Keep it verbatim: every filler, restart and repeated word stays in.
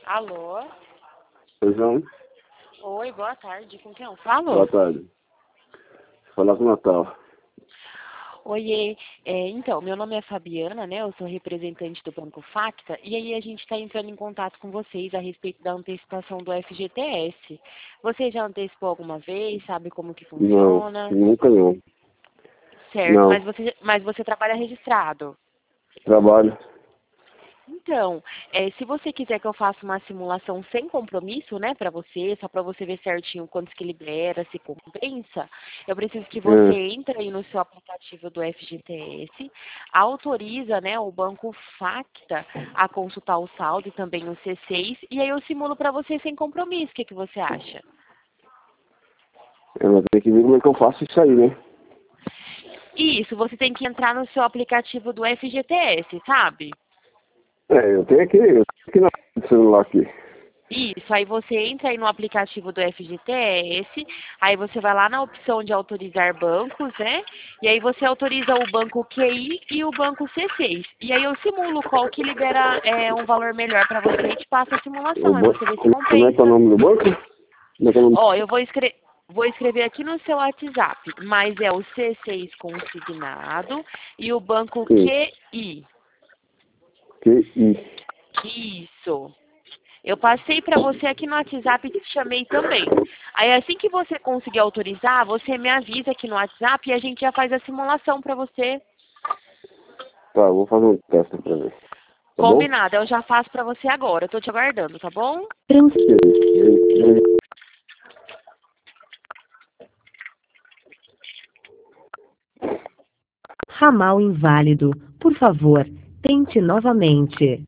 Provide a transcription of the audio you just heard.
Alô? Pois não? Oi, boa tarde. Com quem eu falo? Boa tarde. Vou falar com o Natal. Oiê, é, então, meu nome é Fabiana, né? Eu sou representante do Banco Facta e aí a gente está entrando em contato com vocês a respeito da antecipação do F G T S. Você já antecipou alguma vez? Sabe como que Não, funciona? nunca não. Certo, Não, mas você, mas você trabalha registrado. trabalho. Então, é, se você quiser que eu faça uma simulação sem compromisso, né, para você, só para você ver certinho quantos que libera, se compensa, eu preciso que você É, entre aí no seu aplicativo do F G T S, autoriza, né, o Banco Facta a consultar o saldo e também o C seis, e aí eu simulo para você sem compromisso. O que, que você acha? eu vou ter que ver como é que eu faço isso aí, né? Isso, você tem que entrar no seu aplicativo do F G T S, sabe? É, eu tenho aqui, eu tenho aqui no celular aqui. Isso, aí você entra aí no aplicativo do F G T S, aí você vai lá na opção de autorizar bancos, né? E aí você autoriza o banco Q I e o banco C seis. E aí eu simulo qual que libera é, um valor melhor para você e te passa a O simulação, aí banco, você vê se como, como é que é o compensa. nome do banco? Como é que é o nome? Ó, eu vou escrever. Vou escrever aqui no seu WhatsApp, mas é o C seis consignado e o banco Sim, Q I. Q I. Isso. Eu passei para você aqui no WhatsApp e te chamei também. Aí assim que você conseguir autorizar, você me avisa aqui no WhatsApp e a gente já faz a simulação para você. Tá, eu vou fazer um teste pra ver. Tá bom? Combinado, eu já faço para você agora. Eu tô te aguardando, tá bom? Ok. Ramal inválido. Por favor, tente novamente.